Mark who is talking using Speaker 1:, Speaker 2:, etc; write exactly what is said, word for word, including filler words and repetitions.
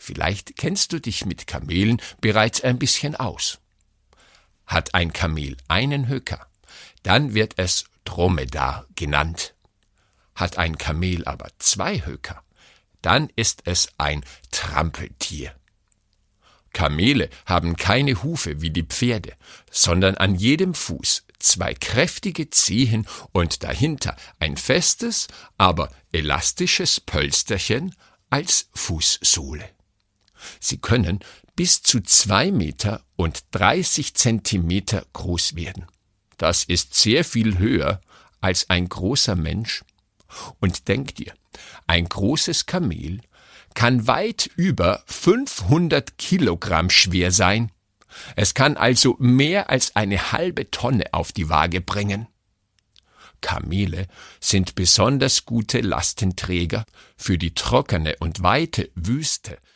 Speaker 1: Vielleicht kennst du dich mit Kamelen bereits ein bisschen aus. Hat ein Kamel einen Höcker, dann wird es Dromedar genannt. Hat ein Kamel aber zwei Höcker, dann ist es ein Trampeltier. Kamele haben keine Hufe wie die Pferde, sondern an jedem Fuß zwei kräftige Zehen und dahinter ein festes, aber elastisches Pölsterchen als Fußsohle. Sie können bis zu zwei Meter und dreißig Zentimeter groß werden. Das ist sehr viel höher als ein großer Mensch. Und denk dir, ein großes Kamel kann weit über fünfhundert Kilogramm schwer sein. Es kann also mehr als eine halbe Tonne auf die Waage bringen. Kamele sind besonders gute Lastenträger für die trockene und weite Wüste